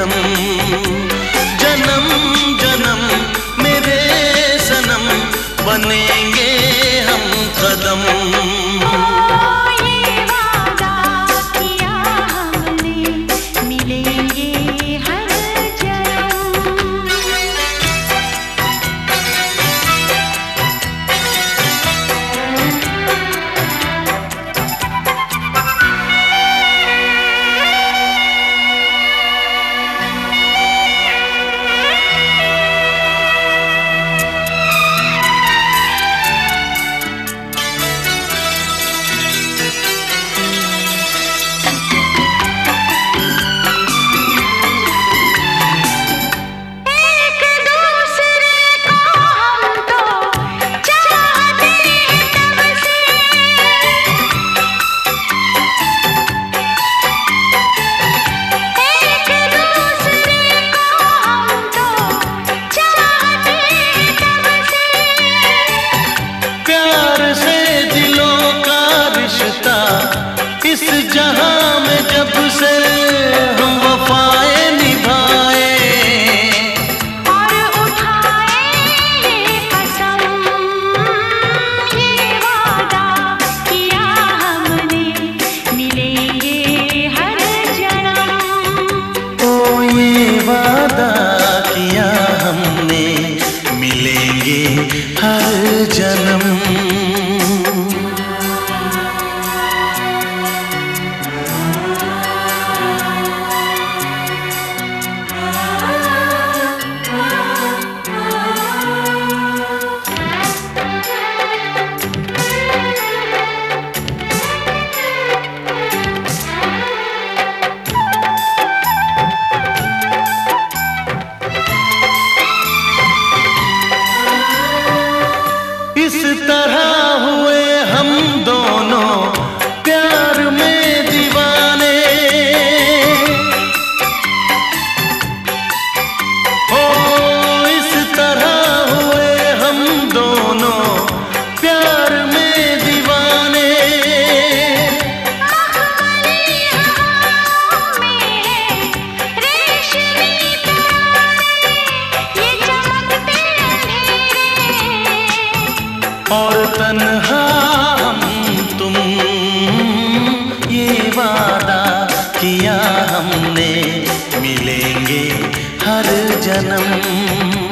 कदम, जन्म जन्म मेरे सनम बनेंगे हम कदम। इस जहां में जब से हम वफाएं निभाए और उठाए कसम, ये वादा किया हमने मिलेंगे हर जन्म। ओ ये वादा किया हमने मिलेंगे हर जन्म। इस तरह हुए हम दोनों प्यार में दीवाने, हो इस तरह हुए हम दोनों प्यार में दीवाने। और तन्हा हम तुम, ये वादा किया हमने मिलेंगे हर जन्म।